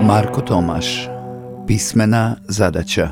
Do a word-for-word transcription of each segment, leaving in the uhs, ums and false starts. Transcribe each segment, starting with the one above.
Marko Tomaš. Pismena zadaća.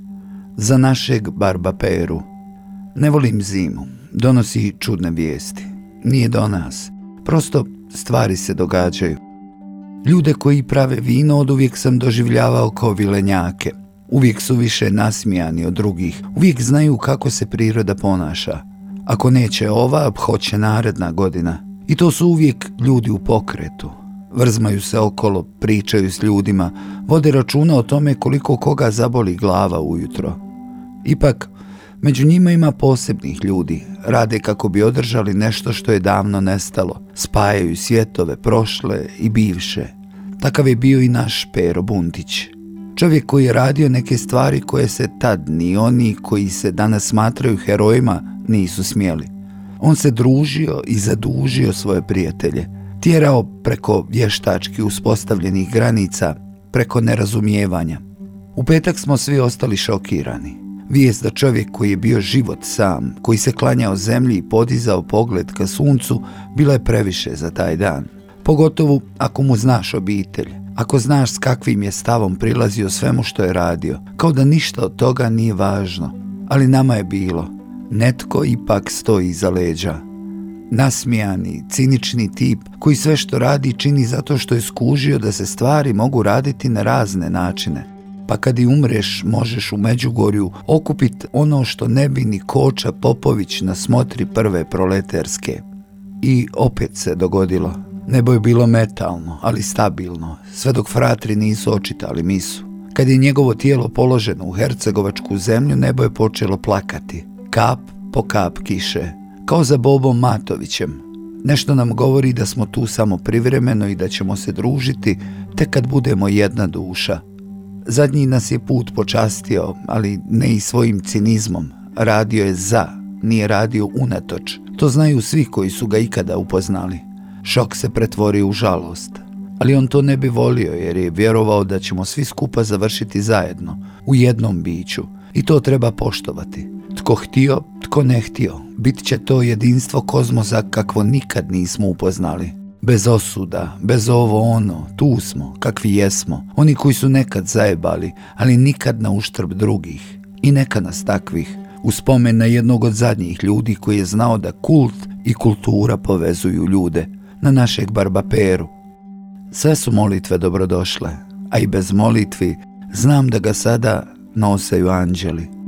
Za našeg Barba Peru. Ne volim zimu, donosi čudne vijesti. Nije do nas, prosto stvari se događaju. Ljude koji prave vino oduvijek sam doživljavao kao vilenjake. Uvijek su više nasmijani od drugih, uvijek znaju kako se priroda ponaša. Ako neće ova, hoće naredna godina. I to su uvijek ljudi u pokretu. Vrzmaju se okolo, pričaju s ljudima, vode računa o tome koliko koga zaboli glava ujutro. Ipak, među njima ima posebnih ljudi, rade kako bi održali nešto što je davno nestalo, spajaju svjetove prošle i bivše. Takav je bio i naš Pero Buntić. Čovjek koji je radio neke stvari koje se tad ni oni koji se danas smatraju herojima nisu smjeli. On se družio i zadužio svoje prijatelje, tjerao preko vještački uspostavljenih granica, preko nerazumijevanja. U petak smo svi ostali šokirani. Vijest da čovjek koji je bio život sam, koji se klanjao zemlji i podizao pogled ka suncu, bila je previše za taj dan. Pogotovo ako mu znaš obitelj, ako znaš s kakvim je stavom prilazio svemu što je radio, kao da ništa od toga nije važno. Ali nama je bilo. Netko ipak stoji iza leđa. Nasmijani, cinični tip koji sve što radi čini zato što je skužio da se stvari mogu raditi na razne načine. Pa kad i umreš možeš u Međugorju okupit ono što ne bi ni Koča Popović na smotri prve proleterske. I opet se dogodilo. Nebo je bilo metalno, ali stabilno, sve dok fratri nisu očitali misu. Kad je njegovo tijelo položeno u hercegovačku zemlju, nebo je počelo plakati. Kap po kap kiše, kao za Bobom Matovićem. Nešto nam govori da smo tu samo privremeno i da ćemo se družiti tek kad budemo jedna duša. Zadnji nas je put počastio, ali ne i svojim cinizmom. Radio je za, nije radio unatoč. To znaju svi koji su ga ikada upoznali. Šok se pretvorio u žalost. Ali on to ne bi volio jer je vjerovao da ćemo svi skupa završiti zajedno, u jednom biću. I to treba poštovati. Tko htio, tko ne htio. Bit će to jedinstvo kozmosa kakvo nikad nismo upoznali. Bez osuda, bez ovo ono, tu smo, kakvi jesmo. Oni koji su nekad zajebali, ali nikad na uštrb drugih. I neka nas takvih, u spomen na jednog od zadnjih ljudi koji je znao da kult i kultura povezuju ljude, na našeg Barba Peru. Sve su molitve dobrodošle, a i bez molitvi znam da ga sada nosaju anđeli.